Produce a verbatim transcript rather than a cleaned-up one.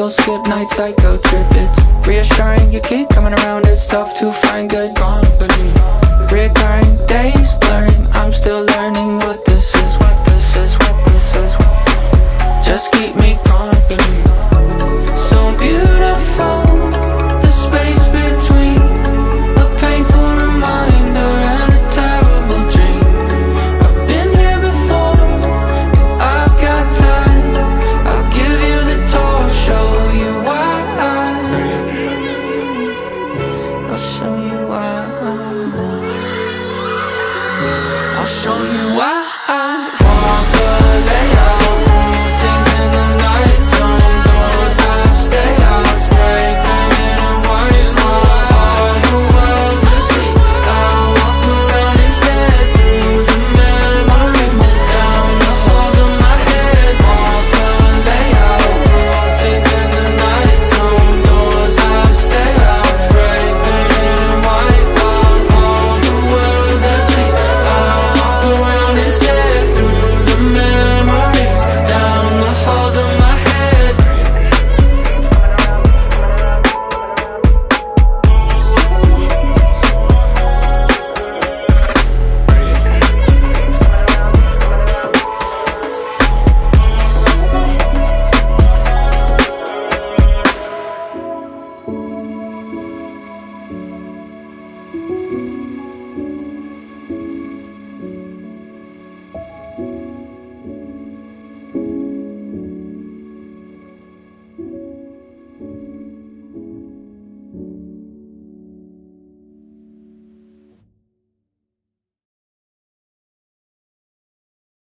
cycle, skip nights, I go trip. It's reassuring you keep coming around, it's tough to find good company. Recurring days blurring, I'm still learning what this is, what this is, what this is. Just keep me company.